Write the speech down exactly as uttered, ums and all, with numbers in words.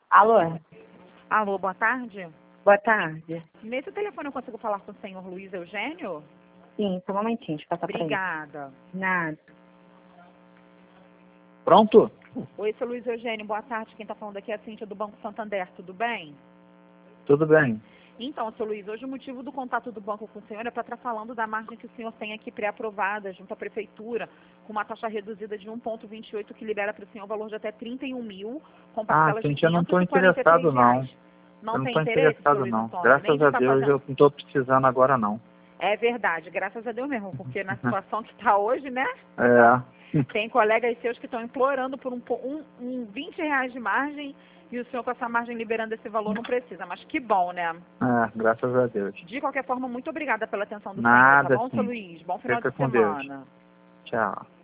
Alô? Alô, boa tarde. Boa tarde. Nesse telefone eu consigo falar com o senhor Luiz Eugênio? Sim, só um momentinho, deixa eu passar pra ele. Obrigada. Nada. Pronto? Oi, seu Luiz Eugênio, boa tarde. Quem está falando aqui é a Cíntia do Banco Santander, tudo bem? Tudo bem. Então, seu Luiz, hoje o motivo do contato do banco com o senhor é para estar falando da margem que o senhor tem aqui pré-aprovada junto à prefeitura, com uma taxa reduzida de um vírgula vinte e oito, que libera para o senhor o valor de até trinta e um mil, com Ah, parcelas de gente, eu não estou quinhentos e quarenta e três interessado, não. reais. Não Eu não tem estou interesse, seu interessado, Luiz não. Antônio? Nem Graças de a estar Deus fazendo... eu não estou precisando agora, não. É verdade, graças a Deus mesmo, porque na situação que está hoje, né? É. Tem colegas seus que estão implorando por um, po- um, um vinte reais de margem e o senhor com essa margem liberando esse valor não precisa. Mas que bom, né? É, graças a Deus. De qualquer forma, muito obrigada pela atenção do senhor, Nada, tá bom, seu sim. Luiz? Bom final Fica de com Deus. semana. Tchau.